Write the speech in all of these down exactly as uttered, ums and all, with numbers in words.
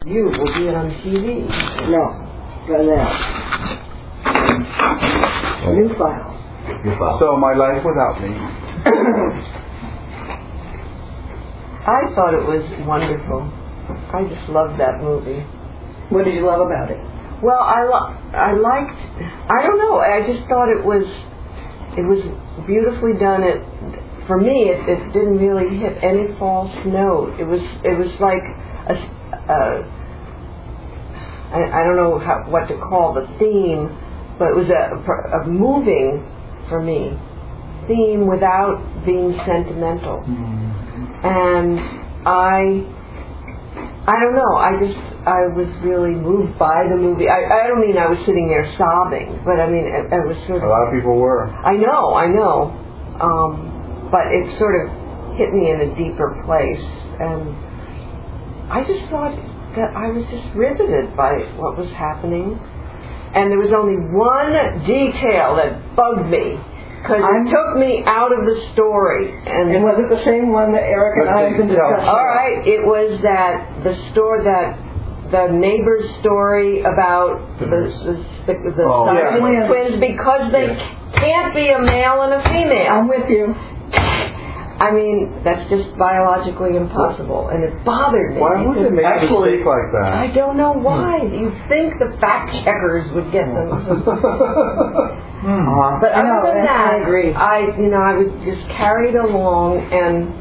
You will be on T V. No, for that. New file. New file. So my life without me. I thought it was wonderful. I just loved that movie. What did you love about it? Well, I lo- I liked. I don't know. I just thought it was it was beautifully done. It for me, it, it didn't really hit any false note. It was it was like a. a I, I don't know how, what to call the theme, but it was a, a moving for me theme without being sentimental. Mm-hmm. And I. I don't know. I just I was really moved by the movie. I, I don't mean I was sitting there sobbing, but I mean it, it was sort of. A lot of people were. I know, I know, um, but it sort of hit me in a deeper place, and I just thought that I was just riveted by what was happening, and there was only one detail that bugged me. Because it took me out of the story. And, and was it the same one that Eric and I have been discussing? All right, it was that the store that the neighbor's story about the the, the, the oh, Siamese yeah. twins because they yeah. can't be a male and a female. I'm with you. I mean, that's just biologically impossible, and it bothered me. Why would they make a mistake like that? I don't know why. Hmm. You'd think the fact checkers would get them. hmm. But other no, than that, I agree. I, you know, I was just carried along, and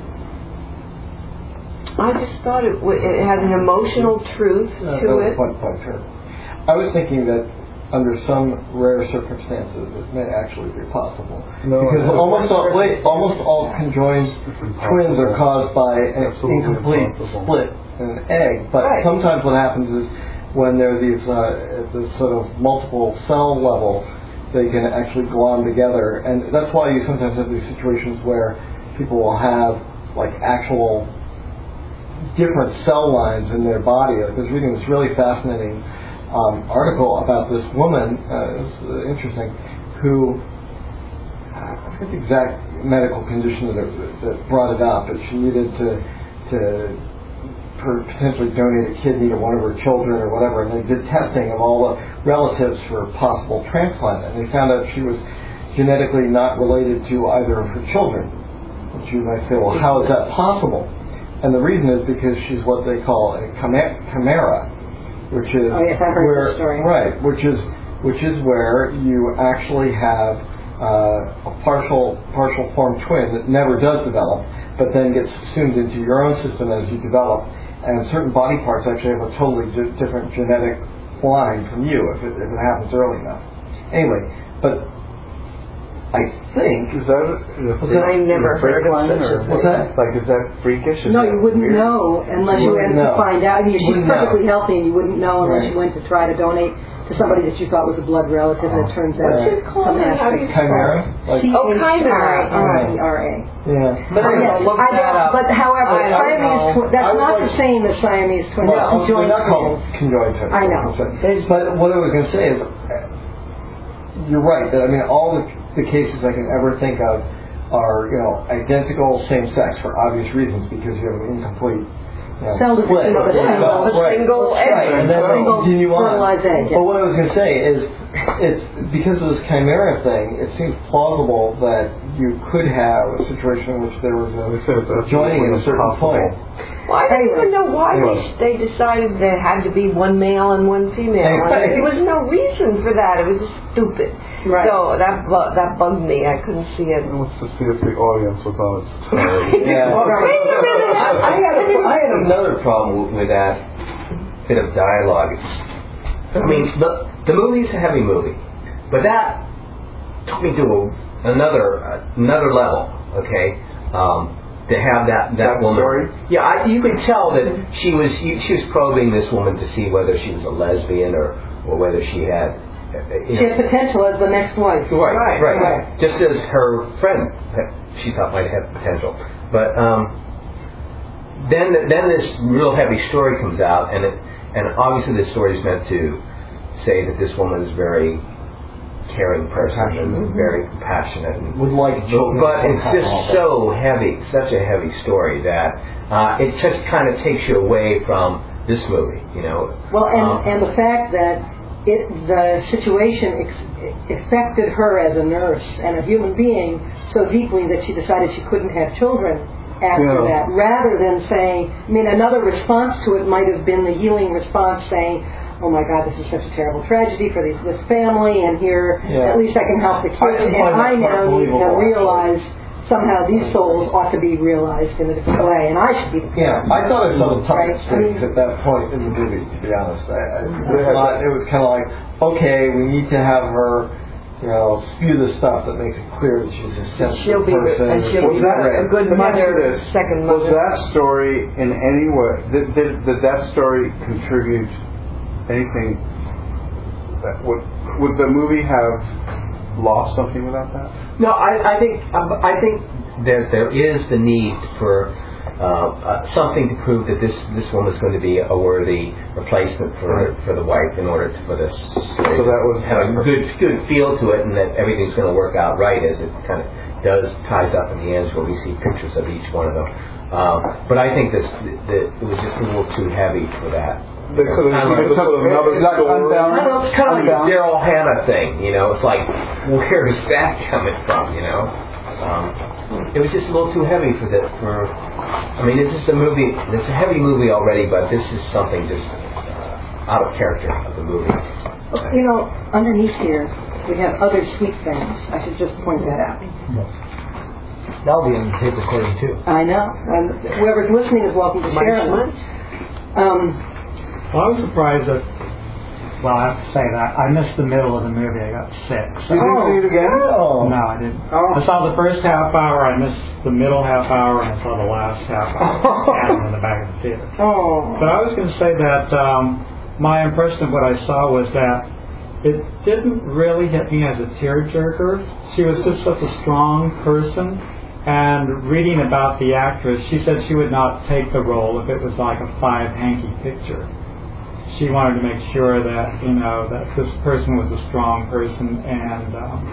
I just thought it, w- it had an emotional truth uh, to it. Point, point, sure. I was thinking that under some rare circumstances, it may actually be possible. No, because almost all, wait, almost all conjoined twins are caused by an incomplete impossible. split in an egg. But right. sometimes what happens is when there are these uh, at this sort of multiple cell level, they can actually glom together, and that's why you sometimes have these situations where people will have like actual different cell lines in their body. I was reading this really fascinating Um, article about this woman, uh, it's uh, interesting, who, I forget the exact medical condition that, that brought it up, but she needed to, to per potentially donate a kidney to one of her children or whatever, and they did testing of all the relatives for possible transplant, and they found out she was genetically not related to either of her children. Which you might say, well, how is that possible? And the reason is because she's what they call a chimera, which is oh, yes, I heard where, the story. right, which is which is where you actually have uh, a partial partial form twin that never does develop, but then gets subsumed into your own system as you develop, and certain body parts actually have a totally di- different genetic line from you if it, if it happens early enough. Anyway, but I think is that a freak, I never heard of such a thing. What's that? Like, is that freakish? Is no, that you wouldn't weird? know unless you, you went to know. find out. I mean, she's Wouldn't perfectly know. healthy, and you wouldn't know unless right. you went to try to donate to somebody that you thought was a blood relative, and it turns out What's it called? some How do you aspect. chimera. Like, Oh, chimera. R A R A. yeah. But I don't look I that up. But however, I don't Siamese know. twins, that's I would not like- the same as Siamese twins. Well, That's conjoined they're not called twins. conjoined twins. I know. But what I was going to say is, you're right. That I mean, all the, the cases I can ever think of are, you know, identical, same sex for obvious reasons because you have an incomplete you know, Cell split. division of a Yeah, single- a right. single egg. Right, and then Single continue on. fertilized egg, yeah. But what I was going to say is, it's because of this chimera thing. It seems plausible that you could have a situation in which there was a joining at a certain point. Well, I don't even know why they, they decided there had to be one male and one female. I mean, there was no reason for that. It was just stupid. Right. So that bu- that bugged me. I couldn't see it. It was to see if the audience was on its toes. Yeah. Wait a minute. I had, a, I had another problem with that bit of dialogue. I mean, the the movie's a heavy movie, but that took me to a, another uh, another level. Okay, um, to have that that, That woman. story? Yeah, I, you could tell that she was she was probing this woman to see whether she was a lesbian or or whether she had. Uh, you She know, had potential as the next wife. Right, right, right, right. Just as her friend, she thought might have potential. But um, then, then this real heavy story comes out, and it, and obviously this story is meant to say that this woman is very caring person and Mm-hmm. very compassionate. And, Would like children. but it's just so heavy, such a heavy story that uh, it just kind of takes you away from this movie. You know. Well, and, Um, and the fact that it, the situation ex- affected her as a nurse and a human being so deeply that she decided she couldn't have children after Yeah. that, rather than saying, I mean, another response to it might have been the healing response saying, oh my God, this is such a terrible tragedy for these, this family, and here, Yeah. at least I can help the kids, I can and find I that now part need to believable, realize somehow these souls ought to be realized in a different way, and I should be the Yeah, parent. I thought I saw the Right. toughest strings at that point in the movie, to be honest. I, I, it's not, it was kind of like, okay, we need to have her, you know, spew the stuff that makes it clear that she's a sensitive She'll be, person. and she'll Was be that a good let me ask you mother, this. second Was mother. that story in any way? Did, did, did that story contribute anything? That would would the movie have lost something without that? No, I, I think um, I think there there is the need for uh, uh, something to prove that this this woman is going to be a worthy replacement for Right. for the wife in order to, for this So that was have a good good feel to it, and that everything's going to work out right as it kind of does ties up in the end where we see pictures of each one of them. Um, but I think this that it was just a little too heavy for that. They could have Kinda given us another Is that story. unbound? Well, it's kind of like a Unbound. Daryl Hannah thing, you know. It's like, where is that coming from, you know? Um, it was just a little too heavy for the. For, I mean, it's just a movie. It's a heavy movie already, but this is something just uh, out of character of the movie. You know, underneath here, we have other sweet things. I should just point that out. That'll be on the tape recording too. I know. And whoever's listening is welcome to share them. Um, Well, I was surprised that, well, I have to say that I missed the middle of the movie. I got sick. So. You didn't see it again? Oh. No, I didn't. Oh. I saw the first half hour, I missed the middle half hour, and I saw the last half hour and in the back of the theater. oh. But I was going to say that um, my impression of what I saw was that it didn't really hit me as a tearjerker. She was just such a strong person. And reading about the actress, she said she would not take the role if it was like a five hanky picture. She wanted to make sure that, you know, that this person was a strong person, and um,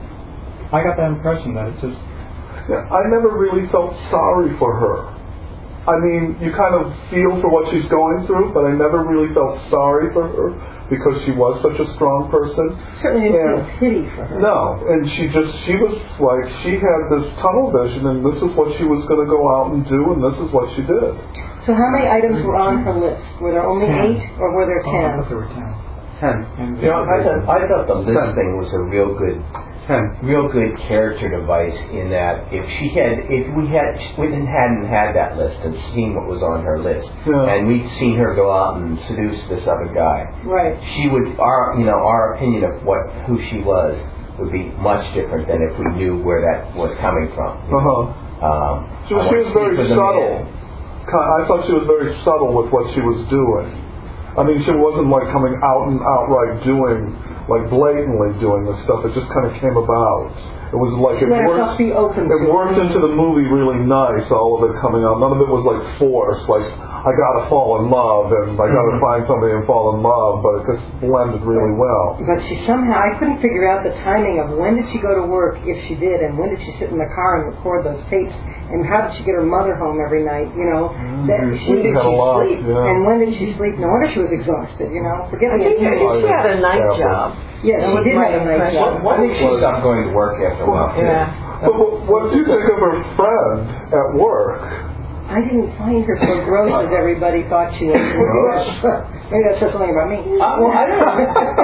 I got that impression that it just... Yeah, I never really felt sorry for her. I mean, you kind of feel for what she's going through, but I never really felt sorry for her because she was such a strong person. Certainly didn't And- feel pity for her. No, and she just, she was like, she had this tunnel vision, and this is what she was going to go out and do, and this is what she did. So how many items were on her list? Were there only Ten. eight, or were there Oh, I thought ten? there were ten. Ten. And You know, I thought, I thought the list thing was a real good, Ten. real good character device in that if she had, if we had, we hadn't had that list and seen what was on her list, Yeah. and we'd seen her go out and seduce this other guy, Right. she would, our, you know, our opinion of what, who she was would be much different than if we knew where that was coming from. you know. Uh-huh. Um, She was, I she want was to very speak for the subtle. man. Ki- I thought she was very subtle with what she was doing. I mean, she wasn't like coming out and outright doing, like blatantly doing this stuff. It just kind of came about. It was like She it let herself worked. be open It to worked it. into the movie really nice. All of it coming out. None of it was like forced. Like I gotta fall in love and I gotta Mm-hmm. find somebody and fall in love. But it just blended really well. But she somehow, I couldn't figure out the timing of when did she go to work, if she did, and when did she sit in the car and record those tapes, and how did she get her mother home every night, you know? That she, She did had she a lot, sleep, yeah. and when did she sleep? No wonder she was exhausted, you know? Forget I me. think, I think she had a night Yeah. job. Yes, That she was did my have a night impression. job. Why did she stop going to work after a while? too? Yeah. But what, what do you think of her friend at work? I didn't find her so gross as everybody thought she was. Gross? Maybe that says something about me. Uh, well, I don't know.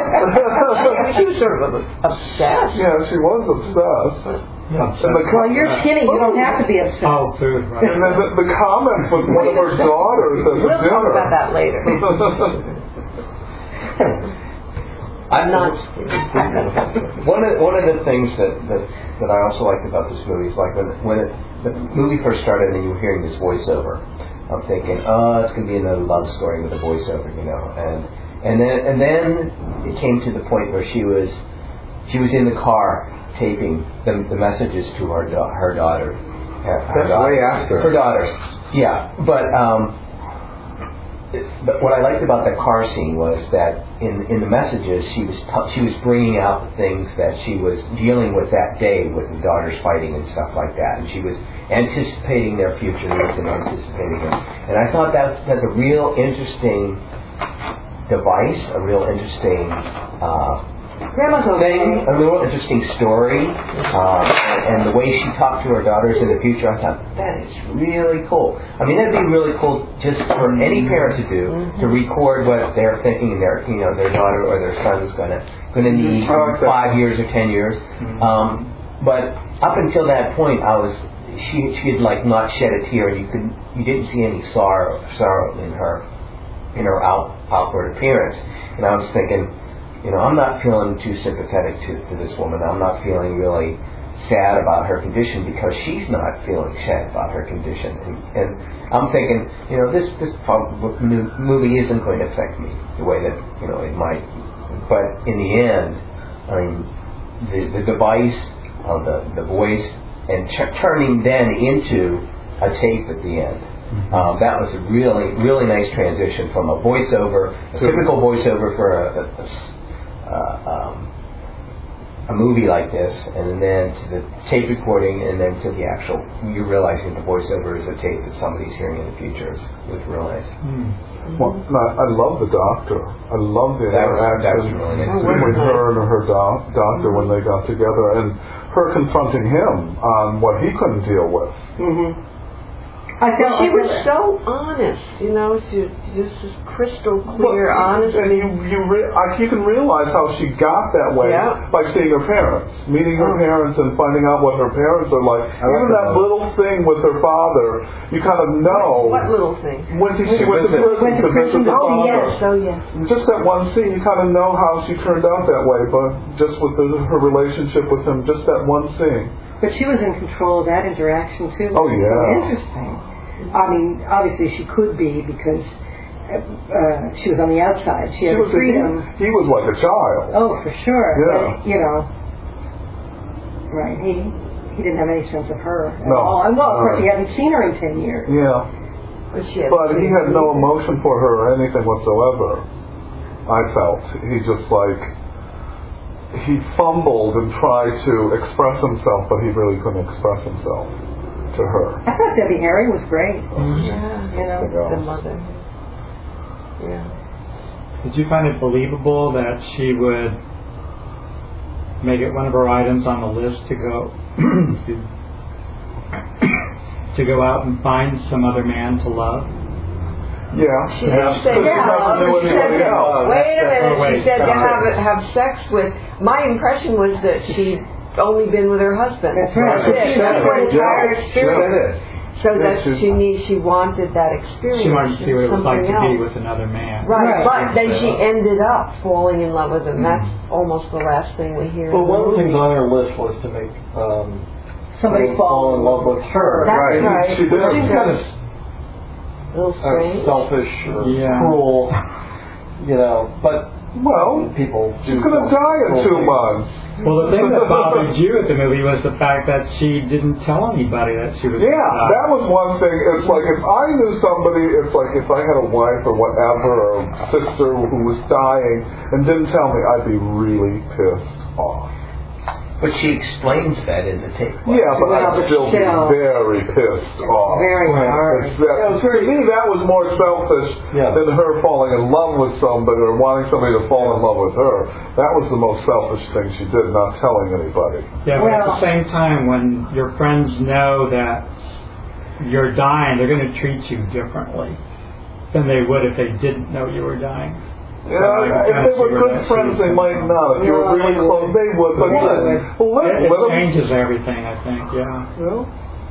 I mean, she was sort of obsessed. Yeah, she was obsessed. And the, Well, you're skinny. You don't have to be obsessed. Oh, food, right. and then the, the comments with one of her daughters at the We'll dinner. talk about that later. I'm not. one of one of the things that, that, that I also liked about this movie is like when when it, the movie first started and you were hearing this voiceover, I'm thinking, oh, it's going to be another love story with a voiceover, you know, and and then and then it came to the point where she was she was in the car taping the, the messages to her da- her daughter. Her, her That's daughters. way after. Her daughters, yeah, but um, but what I liked about the car scene was that in in the messages she was t- she was bringing out the things that she was dealing with that day with the daughters fighting and stuff like that, and she was anticipating their future needs and anticipating them. And I thought that's that's a real interesting device, a real interesting uh, thing, a real interesting story, um, and, and the way she talked to her daughters in the future. I thought that is really cool. I mean, that'd be really cool just for any parent to do, mm-hmm. to record what they're thinking their you know their daughter or their son's gonna gonna need like five years or ten years. Mm-hmm. Um, but up until that point, I was she she had like not shed a tear, and you could you didn't see any sorrow sorrow in her in her out, outward appearance. And I was thinking, you know, I'm not feeling too sympathetic to, to this woman. I'm not feeling really sad about her condition because she's not feeling sad about her condition. And, and I'm thinking, you know, this this movie isn't going to affect me the way that, you know, it might. But in the end, I mean, the, the device of the, the voice and ch- turning then into a tape at the end. Um, that was a really, really nice transition from a voiceover, a typical voiceover for a, a, a, uh, um, a movie like this, and then to the tape recording, and then to the actual, you're realizing the voiceover is a tape that somebody's hearing in the future. It was real nice. Mm. Well, no, I love the doctor. I love the that was, that was interaction really nice. between her and her doc- doctor when they got together, and her confronting him on what he couldn't deal with. Mm-hmm. I felt she I was felt so honest, you know, she just was crystal clear, But, honest. And you you, re- I, you can realize how she got that way yeah. by seeing her parents, meeting her oh. parents and finding out what her parents are like. I Even that that. little thing with her father, you kind of know. What little thing? When she, she went to prison Went to to prison, visit the oh, father. Yes, oh yes. Just that one scene, you kind of know how she turned out that way, but just with the, her relationship with him, just that one scene. But she was in control of that interaction too. Oh, yeah. So interesting. I mean, obviously she could be because uh, she was on the outside. She had She was freedom. A, he, he was like a child. Oh, for sure. Yeah. But, you know, right? He he didn't have any sense of her at No. all. And well, of course, No. he hadn't seen her in ten years. Yeah. But, she had But he had no emotion for her or anything whatsoever, I felt. He just like, he fumbled and tried to express himself, but he really couldn't express himself to her. I thought Debbie Harry was great. Yeah, You know, the mother. Yeah. Did you find it believable that she would make it one of her items on the list to go excuse me, to go out and find some other man to love? Yeah. She yeah. did say, Because she yeah, never knew she anybody said, else. wait a minute, Oh, wait, she said to sorry. have, have sex with, my impression was that she'd only been with her husband. That's right. That's it. That's her entire experience. So Yeah, that she's- she needs, she wanted that experience. She wanted to see what it was like to something be else. with another man. Right, Right. but then she ended up falling in love with him. That's almost the last thing we hear. Well, in the one of the movie. things on her list was to make um, somebody fall in love with her. That's Right. right. She did. Seems kind of A little uh, strange. selfish or Yeah. cruel, you know, but Well, people do. she's going to die in cruel two things. months. Well, the thing that bothered you at the movie was the fact that she didn't tell anybody that she was. Yeah, uh, that was one thing. It's like if I knew somebody, it's like if I had a wife or whatever, or a sister who was dying and didn't tell me, I'd be really pissed off. But she explains that in the tape. Yeah, but Well, I'd but still be still. very pissed off. Very hard. It's that, to me, that was more selfish Yeah. than her falling in love with somebody or wanting somebody to fall in love with her. That was the most selfish thing she did, not telling anybody. Yeah, but at Well- the same time, when your friends know that you're dying, they're going to treat you differently than they would if they didn't know you were dying. Yeah, if they were good friends, they might not. If you were really close, they would. But Yeah. then, well, let, It, let it them, changes everything, I think. Yeah. you know?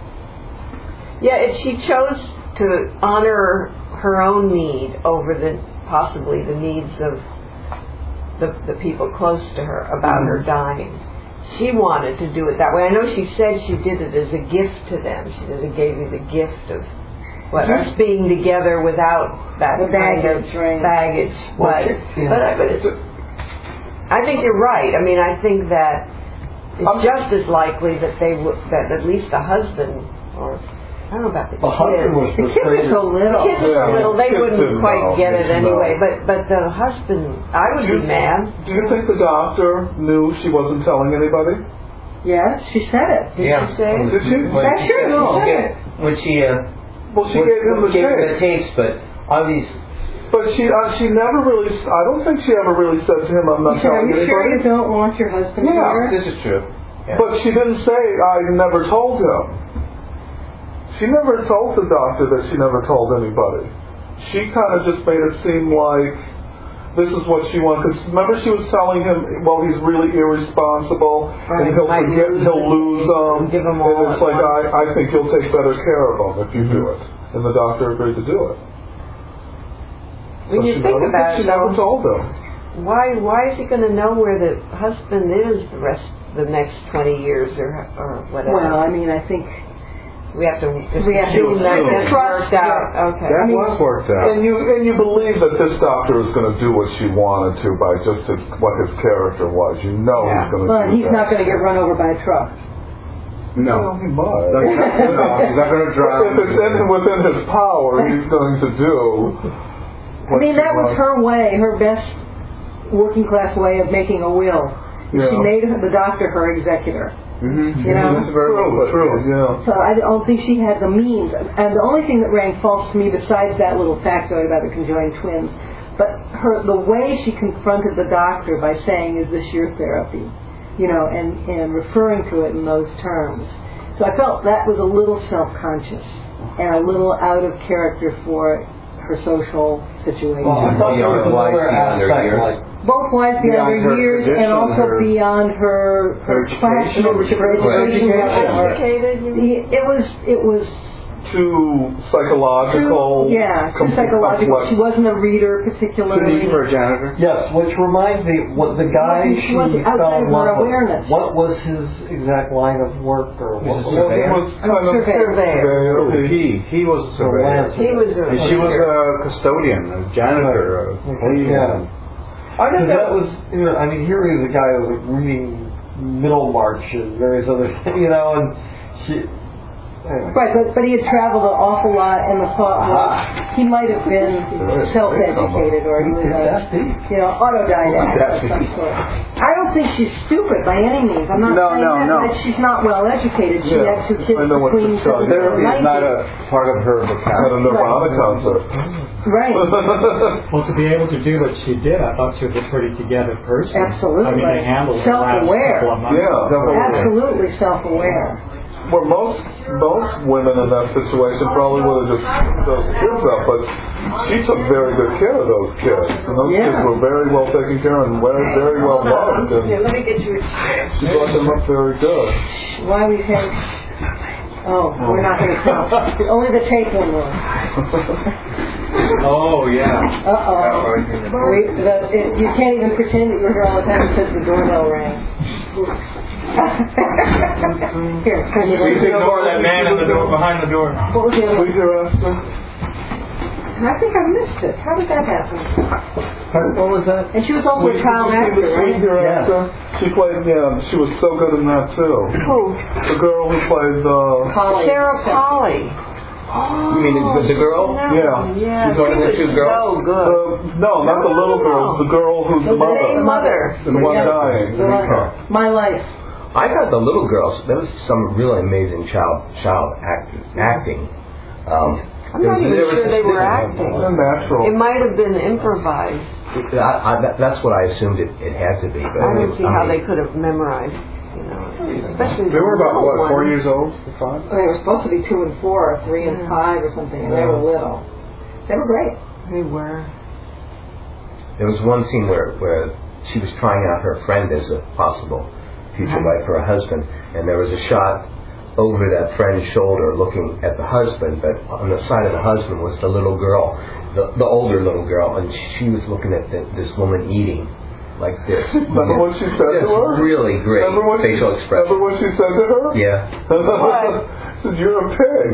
Yeah, it, she chose to honor her own need over the possibly the needs of the, the people close to her about her dying. She wanted to do it that way. I know she said she did it as a gift to them. She said it gave me the gift of what us being together without that The kind baggage, of right. baggage. Well, But, yeah. but, I, but it's, I think you're right. I mean, I think that it's I'm- just as likely that they would, that at least the husband or I don't know about the The husband kids. was The kids are so little. The kids are Yeah, so little, they kids wouldn't didn't quite know. get it No. anyway. But but the husband, I would be mad. Do you think the doctor knew she wasn't telling anybody? Yes, she said it. Did Yeah. she say? Did she? When I'm she sure said- you she know. gave- When she uh, Well, she when- gave him the gave her the tape. tapes, but obviously. But she uh, she never really, I don't think she ever really said to him, I'm not She said, are telling you sure you anybody. don't want your husband Yeah. here? This is true. Yeah. But she didn't say, I never told him. She never told the doctor that she never told anybody. She kind of just made it seem like this is what she wanted. Because remember she was telling him, well, he's really irresponsible, Right. and he'll Might forget, lose he'll it. lose them. Give 'em all and it's at like, once. I, I think you'll take better care of them if you do it. And the doctor agreed to do it. When So you she think never- about she it, never though, told him. why why is he going to know where the husband is the rest the next twenty years or or whatever? Well, I mean, I think we have to just We have to assume that assume. that's worked out. Okay. That I mean, was worked out. And you and you believe that this doctor is going to do what she wanted to by just his, what his character was. You know Yeah. he's going to well, do he's that. not going to get run over by a truck. No. Well, he might. no, he's not going to drive. If it's in, within his power, he's going to do. I mean, that was her way, her best working class way of making a will. Yeah. She made the doctor her executor. Mm-hmm. You know? That's very True, well put, true, yes. yeah. So I don't think she had the means. And the only thing that rang false to me, besides that little factoid about the conjoined twins, but her the way she confronted the doctor by saying, "Is this your therapy?" You know, and, and referring to it in those terms. So I felt that was a little self-conscious and a little out of character for her social situation. Well, I thought there was Beyond another wise, beyond their aspect, years. like Both wise beyond Beyond her her years and tradition, also her- beyond her, her her class education. membership, her Right. education. or- Educated, you mean? It was, it was Too psychological. too, yeah, too com- psychological. complex. She wasn't a reader Too particularly. deep for a janitor. yes, which reminds me, what the guy She she wasn't fell outside in of her love with. awareness. What was his exact line of work, or what? He was a what Well, he surveyor. was A kind of surveyor. surveyor. He, he was a surveyor. He was a And she was a custodian, a janitor, a cleaner. Yeah. I think that was, you know, I mean, here he was a guy who was like reading Middlemarch and various other things, you know, and she, anyway. Right, but, but he had traveled an awful lot, and the thought was he might have been self-educated, or he was That's a, deep. you know, autodidact of some sort. I don't think she's stupid by any means. I'm not No, saying no, that, no. but she's not well educated. She Yeah, had two kids I know what between you're saying. seventeen and Therapy is not nineteen. a part of her At a vocabulary. Nirvana concert. Right. Well, to be able to do what she did, I thought she was a pretty together person. Absolutely. I mean, to handle the last Self-aware. couple of months. Yeah. Self-aware. Absolutely self-aware. Well, most most women in that situation probably would have just picked those kids up, but she took very good care of those kids, and those Yeah. kids were very well taken care of and very, very well loved, Here, and let me get you a chair. she brought them up very good. Why we had... Oh, we're not going to tell. Only the tape one will. Oh, yeah. Uh-oh. We, the, it, you can't even pretend that you're here all the time because the doorbell rang. Here, can you Please ignore that man in the door, behind the door. What was the other Please, your Esther. I think I missed it. How did that happen? What was that? And she was also a child Did actor, you see the right? Sweet Your Yes. Esther? She played, yeah, she was so good in that too. Who? The girl who played the... Polly. Sarah Polly. You mean the, the girl? No, Yeah. yeah. She's one of the she two was girls? so good. The, no, not the little girl, the girl who's the The mother. mother. The one Yeah. dying. The one- My life. I thought the little girls, there was some really amazing child child act, acting. Um, I'm there not was- even there was sure a they were stick- acting. They're natural. It might have been improvised. I, I, that, that's what I assumed it, it had to be. But I mean, don't see I how mean, they could have memorized, you know, especially They the were about, little what, four ones. years old? Or five? They were supposed to be two and four, or three and Yeah. five, or something, and they were little. They were great. They were. There was one scene where, where she was trying out her friend as a possible future wife for her husband, and there was a shot over that friend's shoulder looking at the husband, but on the side of the husband was the little girl, the, the older little girl, and she was looking at the, this woman eating like this. Remember what she said to Just her? really great Remember what facial she, expression. Remember what she said to her? Yeah. She said, "You're a pig."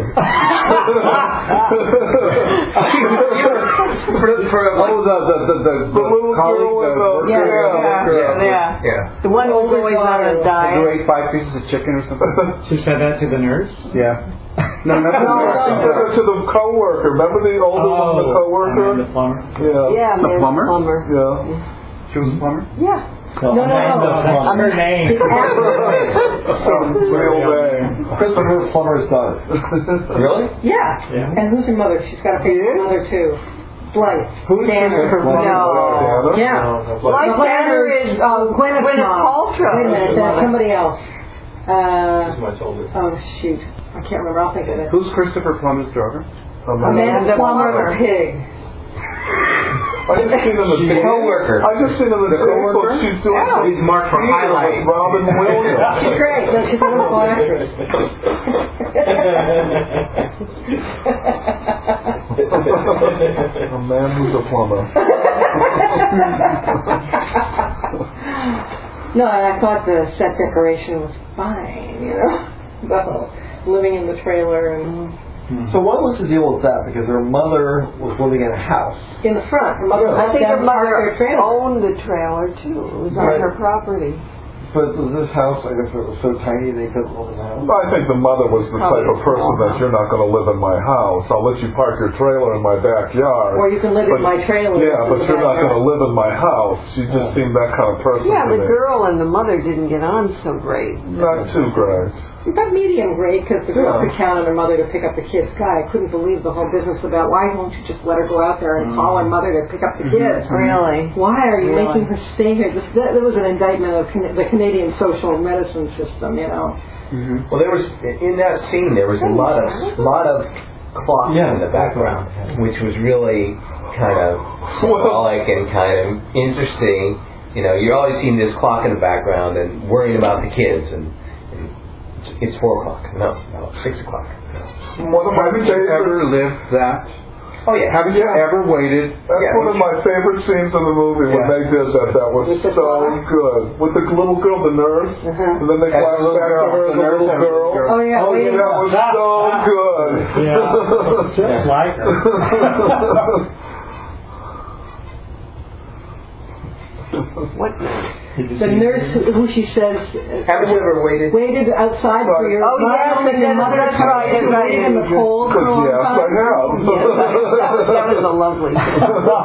for, for What was that? The, the, the, The little colleague, girl with the the- worker, Yeah, uh, worker, yeah, uh, yeah. yeah. The one who was always on a who diet. ate five pieces of chicken or something? She said that to the nurse? Yeah. No, not the She nursing did it job. to the coworker. Remember the older one, the coworker? Amanda Plummer. Yeah. Yeah, The Amanda plumber? Plummer. Yeah. She was a plumber? Yeah. No, no, no. That's her name. Real name. Christopher Plummer's daughter. Really? Yeah. Yeah. And who's her mother? She's got a famous mother too. Blythe. Who's Tanner. her mother? No. Diana? Yeah. Like Tanner is uh, Gwyneth, Gwyneth Paltrow. Paltrow. Wait a minute, that's somebody else. Uh, much older. oh shoot, I can't remember. I'll think of it. Who's Christopher Plummer's daughter? Amanda Plummer, pig. I just seen him in She's a coworker. I just seen him in Facebook. She's doing Yeah. some He's marked for theater highlight. with Robin Williams. She's great. No, she's a wonderful actress. A man who's a plumber. No, and I thought the set decoration was fine, you know. The whole living in the trailer and So what was the deal with that? Because her mother was living in a house. in the front. Her mother I left think down her to park mother their trailer. owned the trailer too. It was on Right. her property. But was this house, I guess it was so tiny they couldn't live in the house? I think the mother was the type of person that you're not going to live in my house. I'll let you park your trailer in my backyard. Or you can live in But- my trailer. Yeah, but in the you're not going to backyard. live in my house. She just seemed that kind of person Yeah, to the me. girl and the mother didn't get on so great. Not too great. About medium grade, because the girl Yeah. could count on her mother to pick up the kids. God, I couldn't believe the whole business about why won't you just let her go out there and call her mother to pick up the kids? Really? Why are you Really? making her stay here? This, that, that was an indictment of Can- the Canadian social medicine system, you know. Well, there was in that scene there was a lot of lot of clocks Yeah. in the background, which was really kind of symbolic and kind of interesting. You know, you're always seeing this clock in the background and worrying about the kids, and, and it's, it's four o'clock. No, no, six o'clock. One of my Haven't you ever favorite. lived that? Oh yeah. Haven't you Yeah. ever waited? That's Yeah. one of my favorite scenes in the movie when Yeah. they did that. That was With the so clock? good. With the little girl, the nurse, Uh-huh. and then they That's flash the little back to girl, her, the the nurse little and the girl. girl. Oh, yeah. Oh, wait. that was so good. Yeah. Just like her. What nurse? Did you The see- nurse who, who she says uh, Haven't you ever waited? waited outside for your Oh, yes, mom and your yes, mother that's to right, to that's wait right. in the cold for a long Yes, I time. have. Yes, that, was, that was a lovely thing.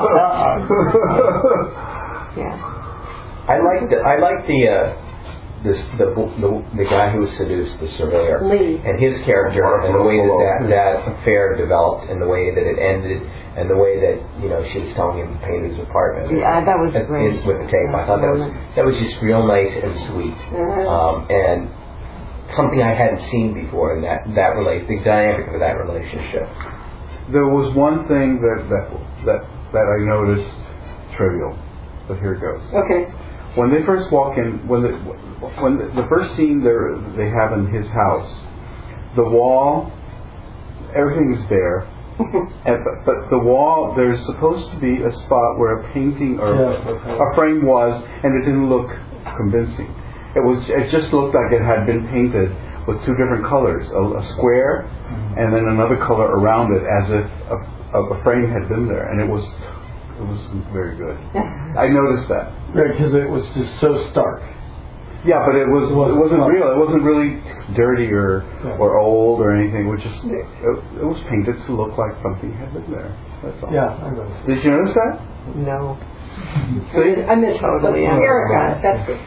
Yeah. I liked the, I liked the uh, this the, the the guy who was seduced, the surveyor, Lee. and his character, and the way that, that that affair developed, and the way that it ended, and the way that you know she was telling him to paint his apartment. Yeah, that was And- great. and with the tape. I thought that was that was just real nice and sweet, Uh-huh. um, and something I hadn't seen before in that that relate the dynamic of that relationship. There was one thing that that that, that I noticed trivial, but here it goes. Okay. When they first walk in, when the when the, the first scene they they have in his house, the wall, everything is there, and, but, but the wall there's supposed to be a spot where a painting or Yes, that's right. a frame was, and it didn't look convincing. It was it just looked like it had been painted with two different colors, a, a square, and then another color around it, as if a, a frame had been there, and it was it was very good. I noticed that. Right, because it was just so stark. Yeah, but it was It wasn't it wasn't fun. real. It wasn't really dirty or Yeah. or old or anything. It was just it, it was painted to look like something had been there. That's all. Yeah, I know. Did you notice that? No. See? I miss her. Totally, yeah. Erica, that's good.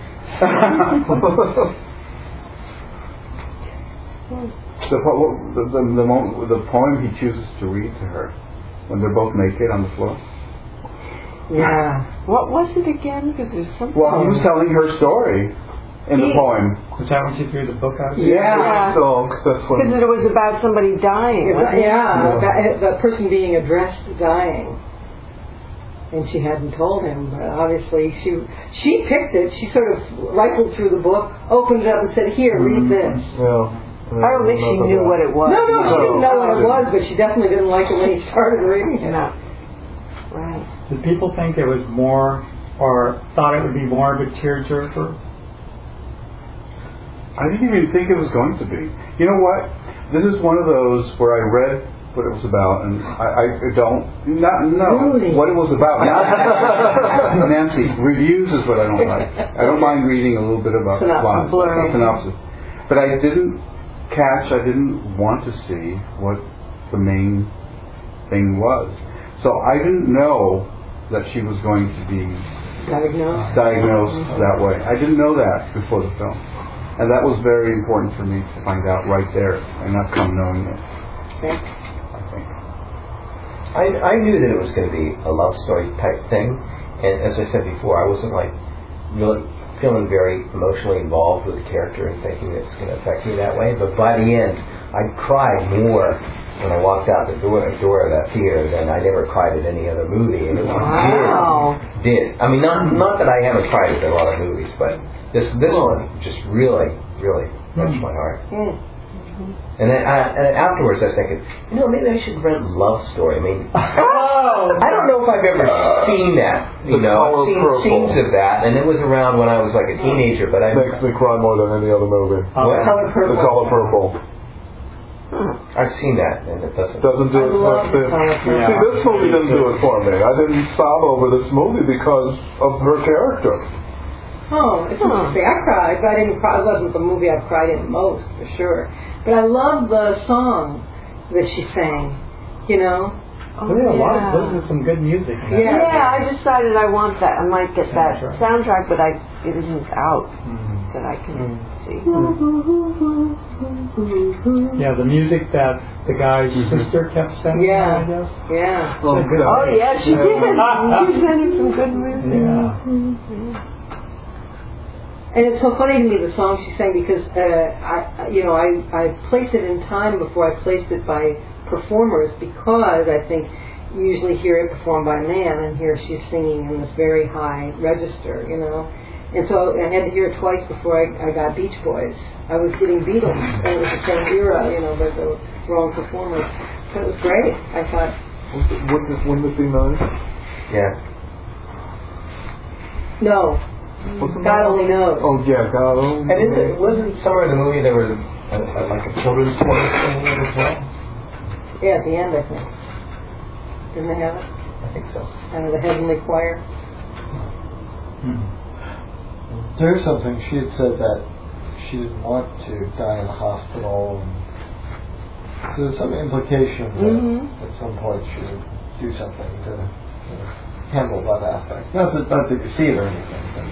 The, po- what- the, the, the, mo- the poem he chooses to read to her when they're both naked on the floor. Yeah. What was it again? Because there's something. Well, he was telling her story in the He- poem. Was that when she threw the book out? Yeah. So that's when. Because it was about somebody dying. wasn't it? Yeah, that, the person being addressed dying. And she hadn't told him, but obviously she she picked it. She sort of rifled through the book, opened it up and said, here, read this. Yeah. I don't think she knew what it was. No, no, she No. didn't know what it was, but she definitely didn't like it when he started reading it. No. Right. Did people think it was more, or thought it would be more of a tearjerker? I didn't even think it was going to be. You know what? This is one of those where I read what it was about, and I, I don't not know Really? what it was about. Not, Nancy, reviews is what I don't like. I don't mind reading a little bit about Synopsis. plot, Blurry. synopsis, but I didn't catch. I didn't want to see what the main thing was. So I didn't know that she was going to be Diagnosed. diagnosed that way. I didn't know that before the film. And that was very important for me to find out right there and not come knowing it. Okay. I think. I, I knew that it was going to be a love story type thing, and as I said before, I wasn't like really feeling very emotionally involved with the character and thinking it's going to affect me that way. But by the end, I cried more when I walked out the door, door of that theater than I never cried at any other movie, and it Wow. did. Did I mean not not that I haven't cried at a lot of movies, but this this one just really really touched my heart. Mm. And then I, and afterwards I was thinking, you know, maybe I should read Love Story. I mean, I don't know if I've ever seen that. You The know, Color I've seen Purple. scenes of that, and it was around when I was like a teenager. But I, Makes me cry more than any other movie. what? Color Purple. The Color Purple. I've seen that, and it doesn't. Doesn't do I it. love for The Color Purple. See, this movie didn't do it for me. I didn't sob over this movie because of her character. Oh, it's interesting. I cried, but I didn't cry. It wasn't the movie I cried in most, for sure. But I love the song that she sang, you know? Oh, Well, yeah, a lot yeah. of, those are some good music. in that. Yeah. Yeah, I decided I want that. I might get that Soundtrack. soundtrack, but I it isn't out Mhm. that I can see. Yeah, the music that the guy's sister kept sending, Yeah. I guess. Yeah. Oh, Good. God. Oh yeah, she did. She sent him some good music. Yeah. And it's so funny to me, the song she sang, because, uh, I, you know, I, I placed it in time before I placed it by performers, because I think you usually hear it performed by a man, and here she's singing in this very high register, you know. And so I had to hear it twice before I, I got Beach Boys. I was getting Beatles, and it was the same era, you know, but the wrong performers. So it was great. I thought, Wouldn't it, wouldn't it be nice? Yeah. no, What's the God name? only knows. Oh yeah, God only. And is it wasn't somewhere in the movie there was a, a, like a children's chorus singing it as well? Yeah, at the end, I think. Didn't they have it? I think so. Kind of the heavenly choir. Mhm. There's something she had said that she didn't want to die in the hospital. And so there's some implication that Mhm. at some point she would do something to, to handle that aspect. Not that, not that you see it or anything. But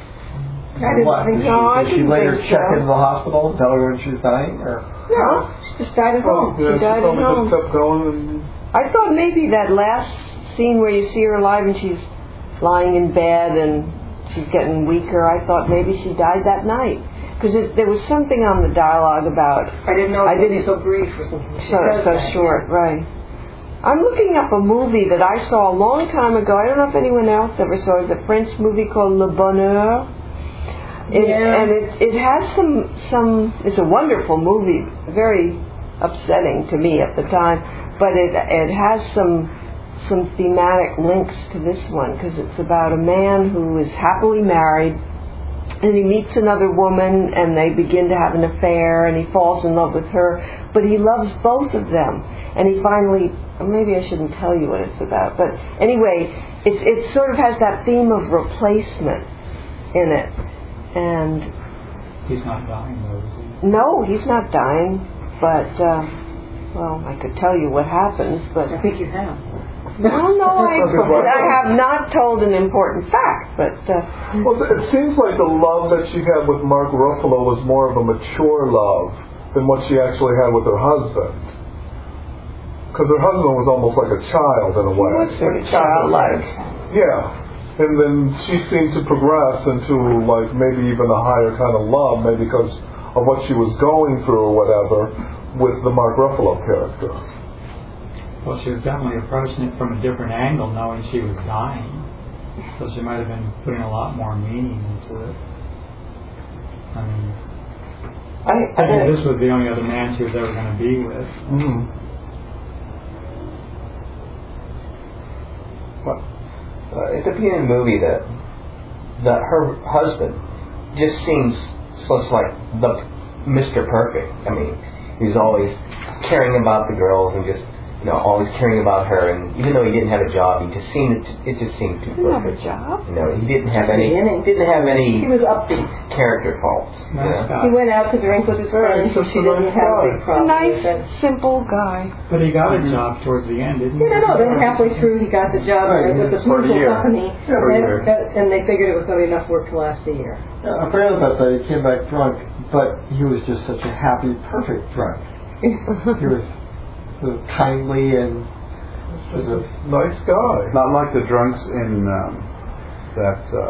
I didn't what? think Did so. she, No, I did she didn't later think check so. into the hospital and tell her when she was dying? Or No, she just died at home. Oh, yeah, She died at probably home. just kept going and. I thought maybe that last scene where you see her alive and she's lying in bed and she's getting weaker, I thought maybe she died that night. Because there was something on the dialogue about I didn't know I it would be didn't- so brief or something. She so, says so that, short, right. I'm looking up a movie that I saw a long time ago. I don't know if anyone else ever saw it. It's a French movie called Le Bonheur. It, Yeah. And it, it has some, some, it's a wonderful movie, very upsetting to me at the time, but it, it has some, some thematic links to this one, because it's about a man who is happily married, and he meets another woman, and they begin to have an affair, and he falls in love with her, but he loves both of them, and he finally, maybe I shouldn't tell you what it's about, but anyway, it, it sort of has that theme of replacement in it, and He's not dying, though, is he? no, he's not dying, but, uh, well, I could tell you what happens, but... I think you have. Well, no, I, I have not told an important fact, but... Uh, Well, it seems like the love that she had with Mark Ruffalo was more of a mature love than what she actually had with her husband. Because her husband was almost like a child in a way. was sort of childlike. Yeah. And then she seemed to progress into like maybe even a higher kind of love, maybe because of what she was going through or whatever with the Mark Ruffalo character. Well, she was definitely approaching it from a different angle, knowing she was dying. So she might have been putting a lot more meaning into it. I mean, I, I think this was the only other man she was ever going to be with. Mm-hmm. Well, uh, at the beginning of the movie, that that her husband just seems so it's like the Mister Perfect. I mean, he's always caring about the girls and just you know, always caring about her, and even though he didn't have a job, he just seemed it just seemed too Didn't have a perfect. job. You know, he didn't have any Beginning. didn't have any He was upbeat. character faults. you Nice know? guy. He went out to drink with his Very friends. just She a didn't nice have a guy. big A problem nice, with it. simple guy. But he got a job towards the end, didn't he? Yeah, no, no. Then halfway through, he got the job Right, with the for a commercial year. company, Yeah, for a and, year. and they figured it was going to be enough work to last a year. Yeah, I forgot about that. He came back drunk, but he was just such a happy, perfect drunk. He was sort of kindly and sort of Nice guy. Not like the drunks in um, that uh,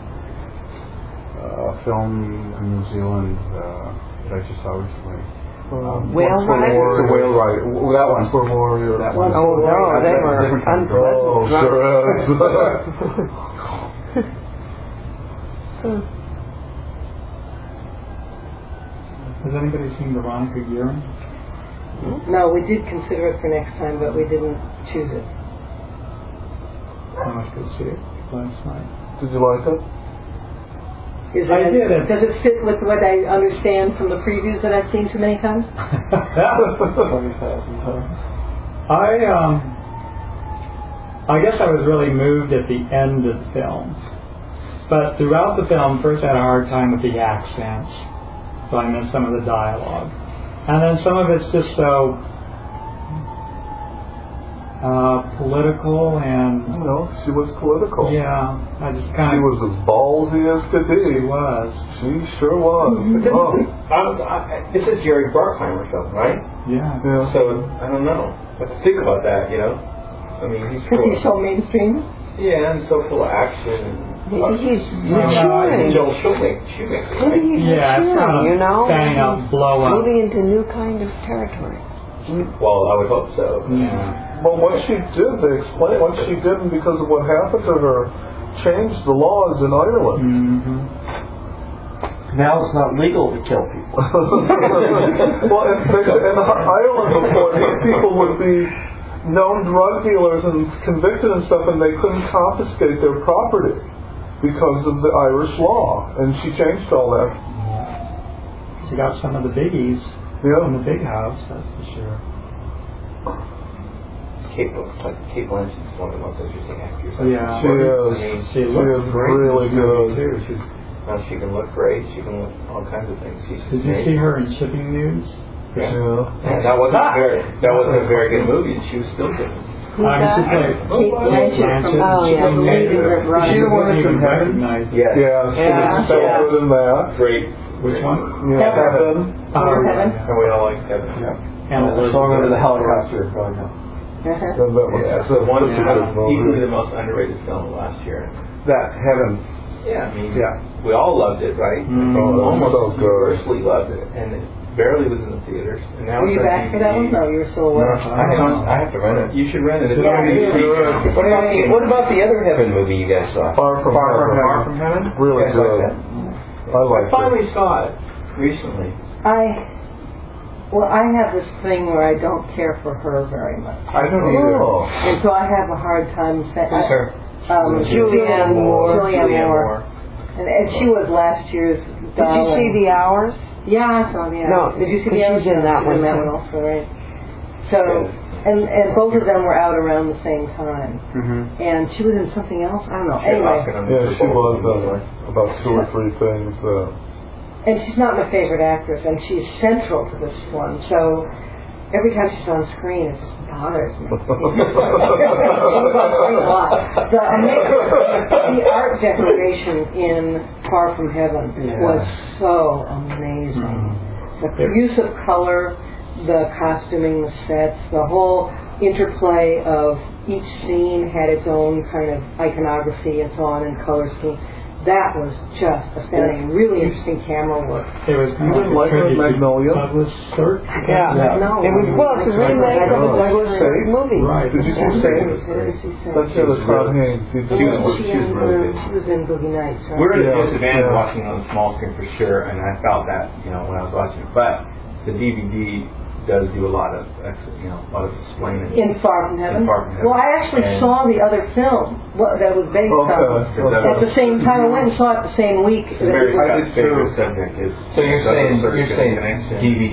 uh, film in New Zealand uh, that I just saw recently. Um, Whale one for Rider? Warrior. The Whale Rider. Well, that one. For Warrior. That one. Oh no, they That's a were different kind of drunk. Oh, unpleasant sure is. Has anybody seen Veronica Guerin? No, we did consider it for next time, but we didn't choose it. I must go see it last night. Did you like it? Is I it, did it. Does it fit with what I understand from the previews that I've seen too many times? twenty thousand times. I um, I guess I was really moved at the end of the film, but throughout the film, first I had a hard time with the accents, so I missed some of the dialogue, and then some of it's just so uh, political and You know, she was political. yeah, I just She kind of was as ballsy as could she be. was She sure was. Oh, Um, I, it's a Jerry Bruckheimer film, right? yeah. yeah. So I don't know. I have to think about that. You know, I mean, he's Because full he's of, so mainstream. yeah, and so full of action. And, He's No, no, maturing. Joel Shoemaker, Shoemaker. Maybe he's Yeah, it's maturing, not you know? bang up, blow up. Moving into new kind of territory. Well, I would hope so. Yeah. Well, what she did, they explained what she didn't because of what happened to her, changed the laws in Ireland. Mm-hmm. Now it's not legal to kill people. Well, in, in Ireland before, these people would be known drug dealers and convicted and stuff, and they couldn't confiscate their property because of the Irish law. And she changed all that. She got some of the biggies Yeah. in the big house, that's for sure. Kate, like Kate Blanchett's one of the most interesting actors. Yeah. She is. I mean, She She looks is great really in this movie, good. too. She's, now she can look great. She can look all kinds of things. She's did you see her in Shipping News? Yeah. Yeah. And that wasn't a very that wasn't a very good movie, and she was still good. Who's I mean, she that? played Kate Blanchett from Oh, yeah. Shipping News and She Ryan. wouldn't even recognize it. Yeah. Yeah, she Yeah. was so Yeah. good in that. Great. Which one? Yeah, Heaven. Heaven. Oh, Heaven. yeah. And we all like Kevin. And So I'm under the helicopter going up. Uh-huh. And that was Yeah, such so one a yeah, good movie. easily the most underrated film of last year. That Heaven. Yeah, I mean, Yeah. we all loved it, right? Mm. Oh, Almost so good. universally loved it, and it barely was in the theaters. And now Were you it's on back for that one? D V D. No, you were still away. I have, I have to rent it. You should rent it. It's Yeah, on D V D. it is. What about the What about the other Heaven movie you guys saw? Far from Far Heaven. from, Far from Heaven. Really You guys like good. that? I I liked it. finally saw it recently. I, well, I have this thing where I don't care for her very much. I don't either. Oh, And so I have a hard time saying. who's her? Um, Julianne Moore. Julianne Julianne Moore. Moore. And, and she was last year's Did you darling. see The Hours? Yeah, I saw the No, Did you see because the she's in that She's one, in that too. one also, right? So, Yeah. and and both of them were out around the same time. Mm-hmm. And she was in something else. I don't know. She had Anyway, Oscar Yeah, nominated she for was both. uh, about two or three things. Uh, and she's not my favorite actress, and she's central to this one. So every time she's on screen, it just bothers me. She's on screen a lot. The, amazing, the art decoration in Far From Heaven Yeah. was so amazing. The use of color, the costuming, the sets, the whole interplay of each scene had its own kind of iconography and so on, and color scheme. That was just astounding. Really interesting camera work. It was You didn't like tribute to Magnolia? Douglas Sirk. Yeah. No. It was, well, it's a remake of a Oh. Douglas Sirk movie. Right. Did you see Yeah. Saints? That's the other Todd Haynes. He did She was- that one. She, she was in, really uh, good. she was in Boogie Nights. Right? We're at a Yeah, disadvantage yeah. watching on the small screen for sure, and I felt that, you know, when I was watching it. But the D V D does do a lot of, ex- you know, a lot of explaining. In Far From Heaven? In Far From Heaven. Well, I actually And- saw the other film what, that was based on. Okay. okay. At the same time, I went and saw it the same week. that Mary's it was- favorite subject is So you're Douglas saying Sirk you're and saying Connection. D V D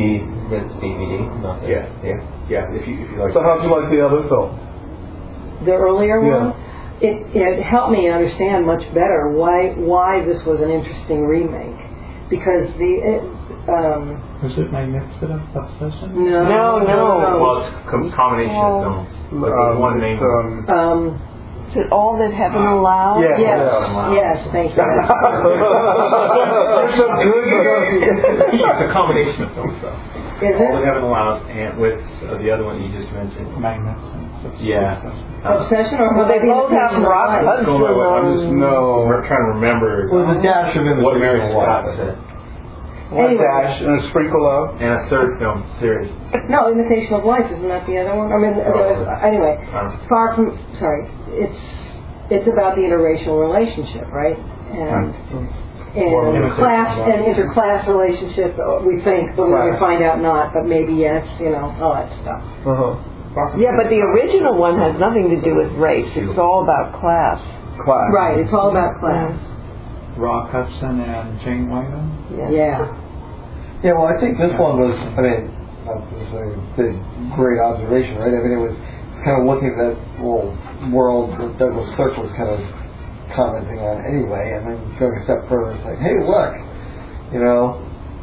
Ritz D V D. Not Yeah. Yeah. Yeah. If you if you like. So how'd you like the other film? The earlier Yeah. one, it, it helped me understand much better why why this was an interesting remake. Because the it, um, Was it Magnificent Obsession? no No, no. Well, it's a com- combination of films. But there's one main it's, one. um, um, Is it All That Heaven Allows? Yeah. yes, Yeah. yes, thank you. They're so good. It's a combination of films, though. Is All That it Heaven Allows, and with uh, the other one that you just mentioned. Magnificent. Yeah. Obsession or Well, they both have rock I Hudson don't know. I'm just on. no. We're trying to remember With a dash of what Mary imitation Scott life. said. One Anyway. dash and a sprinkle of. And a third film series. No, Imitation of Life, isn't that the other one? I mean, uh, anyway, Um, far from, sorry, it's it's about the interracial relationship, right? And and Imitation class of Life. and interclass relationship, uh, we think, but we Class. can find out not, but maybe yes, you know, all that stuff. Uh-huh. Yeah, but the original one has nothing to do with race. It's all about class. Class. Right, it's all about class. Rock Hudson and Jane Wyman. Yeah. Yeah. Yeah, well, I think this one was, I mean, that was a big, great observation, right? I mean, it was, it was kind of looking at that little world that Douglas Sirk was kind of commenting on anyway, and then going a step further, it's like, hey, look, you know,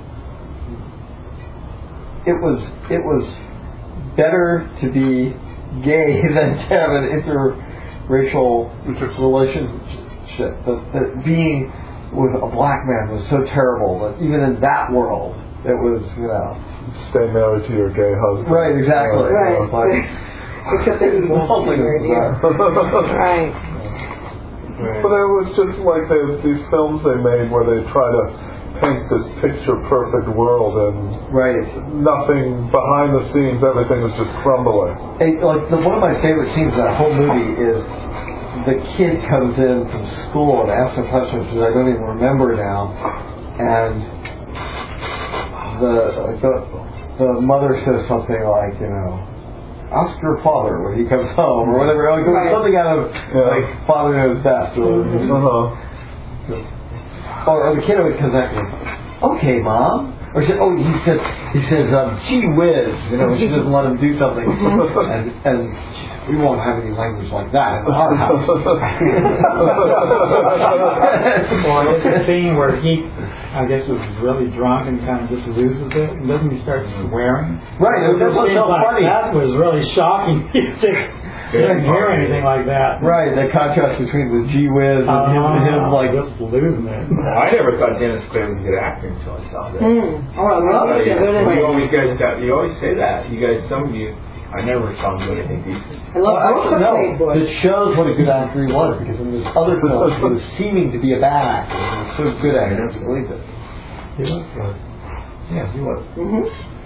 it was, it was better to be gay than to have an interracial relationship. That, that being with a black man was so terrible that even in that world, it was, you know. Stay married to your gay husband. Right, exactly. Right. You know, it's like, Except that he won't be married here. Right. But it was just like they, these films they made where they try to paint this picture perfect world and right. nothing behind the scenes, everything is just crumbling. Hey, like the, one of my favorite scenes in that whole movie is the kid comes in from school and asks him questions that I don't even remember now, and the the, the mother says something like, you know, ask your father when he comes home, or whatever. Like, Right. something out of Yeah. like Father Knows Best, or Uh-huh. or, or the kid always comes back and goes, okay, Mom. Or she, oh, he says, he says, um, gee whiz, you know, when she doesn't let him do something. and and she said, we won't have any language like that in our house. Well, it's a scene where he, I guess, was really drunk and kind of just loses it. And doesn't he start swearing? Right, that's what's so Like, funny. That was really shocking. You just didn't hear anything like that. Right, the contrast between the gee whiz and Uh, him, him like, just losing it. I never thought Dennis Quaid was a good actor until I saw that. Mm. Oh, I love Uh, it. yeah. Good in You it. always guys, you always say that. You guys, some of you, I never saw him do anything decent. I love well, both actually, of no, Quaid boys. it shows what a good actor he was, because in this other film, he was seeming to be a bad actor. He was so good at it, I just believed it. He was good. Yeah, he was. Mm-hmm.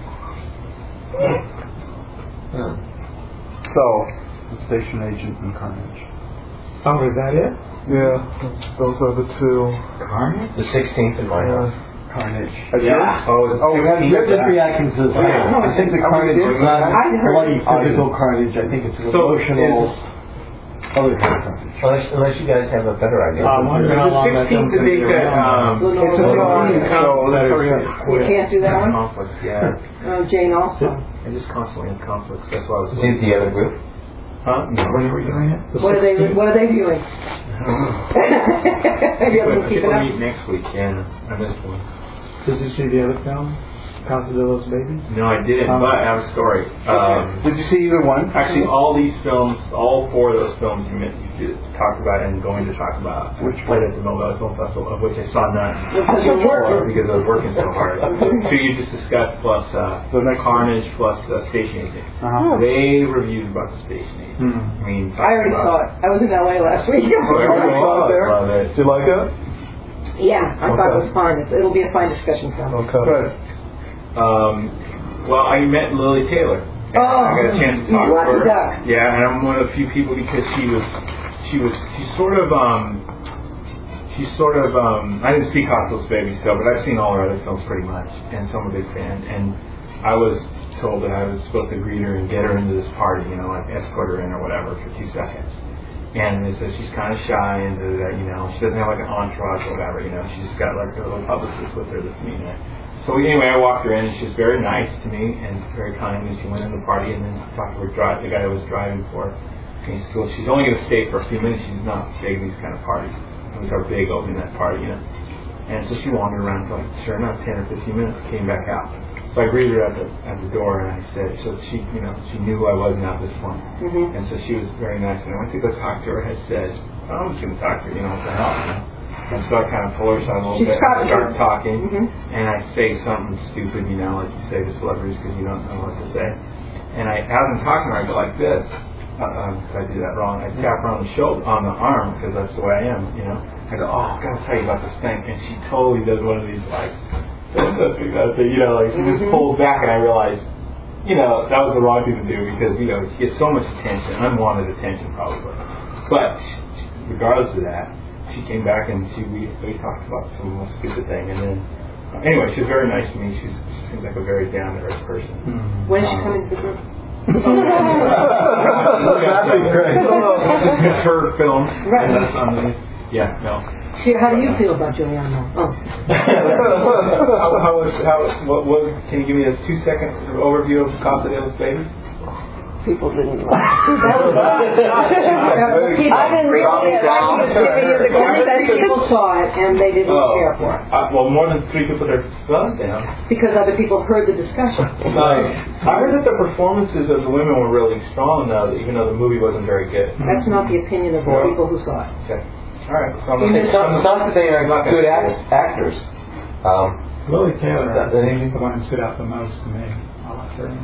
Yeah. So, the station agent and Carnage. Oh, is that it? Yeah, those are the two. Carnage? The sixteenth in my house. Carnage. Yeah. Oh, it's Oh, we have sixteenth. different reactions to this. Yeah. I think the carnage is not bloody physical carnage. I think it's an So, emotional, other kind of carnage. Unless, unless you guys have a better idea. I wonder how The long that sixteenth, film's I think gonna be that, around. um, Lenore it's a Lenore. so let's hurry up. You can't do that one? Conflicts, yeah. Oh, Jane also. I just constantly have conflicts. That's why I was. Is it the other group? Huh? No. When are we doing it? The What are they? sixteenth? What are they viewing? Have you But been I think keeping we'll up? meet next week. Yeah, I missed one. Did you see the other film? Casa de los Babies? No, I didn't, Um, but I have a story. Um, Did you see either one? Actually, all these films, all four of those films you, meant, you just talked about and going to talk about, which played at the Mobile Film Festival, of which I saw none. Because you're working. Because I was working so hard. Two you just discussed, plus uh, The next Carnage, plus uh, Station Agent. Uh-huh. They reviewed about the Station Agent. Hmm. I mean, I already saw it. I was in L A last week. Oh, everybody saw it there? Love it. Do you like it? Yeah, I thought Okay. it was fun. It's, it'll be a fine discussion film. Okay. Good. Um, well, I met Lily Taylor. And Oh, I got a chance to you talk to lucky her. duck. Yeah, and I'm one of the few people because she was, she was, she's sort of, um, she's sort of, um, I didn't see Costless Baby, so, but I've seen all her other films pretty much, and so I'm a big fan. And I was told that I was supposed to greet her and get her into this party, you know, like escort her in or whatever for two seconds. And they said she's kind of shy and da, da, da, you know, she doesn't have like an entourage or whatever, you know, she's just got like a little publicist with her that's meeting her. so anyway, I walked her in, and she was very nice to me and very kind. And she went in the party, and then talked to her dri- the guy I was driving for. And he said, well, she's only going to stay for a few minutes. She's not big in these kind of parties. It was our big opening that party, you know. And so she wandered around for like, sure enough, ten or fifteen minutes, came back out. So I greeted her at the at the door, and I said, so she, you know, she knew who I was now at this point. Mm-hmm. And so she was very nice. And I went to go talk to her. I said, oh, I'm just going to talk to her, you know, what the hell. You know? And so I kind of pull her aside a little She's bit, and start you. talking, Mm-hmm. and I say something stupid, you know, like you say to celebrities because you don't know what to say. And I, as I'm talking to her, I go like this. Uh, if I do that wrong, I tap her on the shoulder, on the arm, because that's the way I am, you know. I go, oh, I've got to tell you about this thing, and she totally does one of these like, you know, like she just pulls back, and I realize, you know, that was the wrong thing to do because you know she gets so much attention, unwanted attention probably. But regardless of that, she came back and she we, we talked about some stupid thing, and then uh, anyway, she was very nice to me. She's, she seems like a very down to earth person. Mm-hmm. When is she coming to the group? That'd be great. It's her films. Right. And that's on the, yeah, no. She, how do you feel about Juliana? Oh. how, how was how what was? Can you give me a two second overview of Casa de los Babies? People didn't like it. I didn't really like it. People saw it and they didn't Oh. care for it. Uh, well, more than three people put their thumbs down. Because other people heard the discussion. Like, I heard that the performances of the women were really strong, though, even though the movie wasn't very good. That's not the opinion of the Well, people who saw it. Okay. All right. So I'm It's not, it's not that they are not good gonna- act, actors. Um, Lily Taylor That- is the one who stood out the most to me. I liked her.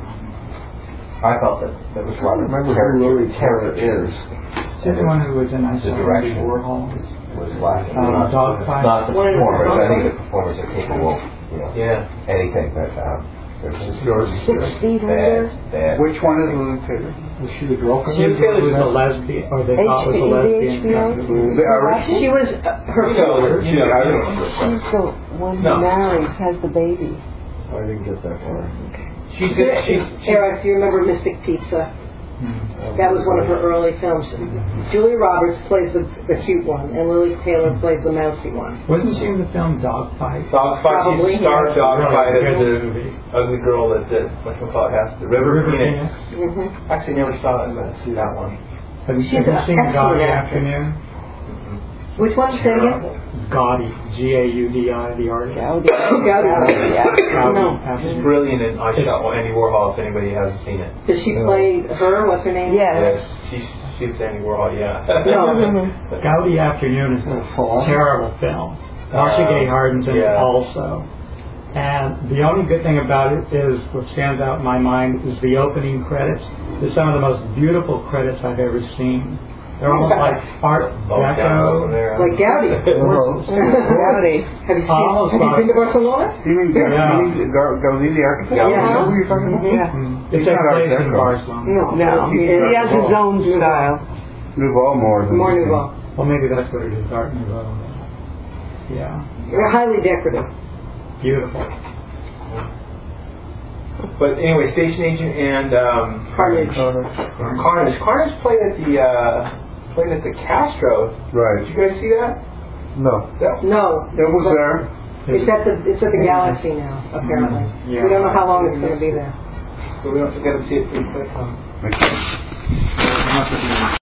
I felt that that was one. Remember who Lily Taylor is? She's the one who was in I The Saw direction. Andy Warhol. Was lacking. Um, not, Dogfight. not the One of the performers. I think performers. the performers are capable. You know, Yeah. anything, but um, there's just yours. Sixteen Bad, hundred. bad. Which one is Lily Taylor? Was she the girlfriend? She was the lesbian, or they thought was a lesbian. H B O? The Irish? She was uh, her You know, you know, I don't know. She's the one who No. marries, has the baby. I didn't get that far. She's she's she's. Eric, do you remember Mystic Pizza? Hmm. That was one of her early films. Julia Roberts plays the, the cute one, and Lily Taylor plays the mousy one. Wasn't she in the film Dogfight? Dogfight. Probably. She starred Dogfight as Really the good movie. ugly girl that did whatchamacallit has the River, River Phoenix. Phoenix. Mm-hmm. Actually, never saw it, but I see that one. Have you, She's have you an seen excellent Gaudy actress. Afternoon? Which one? Say it again. Gaudy, G A U D I, the artist. Gaudi. Gaudi. Yeah. Gaudy No. Afternoon. She's brilliant in I Shot Andy Warhol. If anybody hasn't seen it. Does she play her? What's her name? Yes. Yes, she's she's Andy Warhol. Yeah. No. Gaudy Afternoon is a Fall. terrible film. Marcia Gay Harden's in it yeah. also. And the only good thing about it is what stands out in my mind is the opening credits. They're some of the most beautiful credits I've ever seen. They're almost like Art Oh, down over Deco. there. Like Gaudi. Gaudi. Have you seen? Almost Have you like- been to Barcelona? You mean Yeah. you mean Gar- Gauzy, the architect? Yeah. You know who you're talking about? Yeah. It's He's a not Art place in Deco. Barcelona. No. No, he, he has his own style. Nouveau more than More Nouveau. Well, maybe that's what it is, Art Nouveau. Yeah, They're highly decorative. beautiful. But anyway, Station Agent and um, Carnage. Carnage. Carnage played at the uh, played at the Castro. Did Right. you guys see that? No. That No. It was there. It's at the it's at the Galaxy now, apparently. Yeah. We don't know how long it's going to be there. so we don't forget to see it pretty quick. Okay.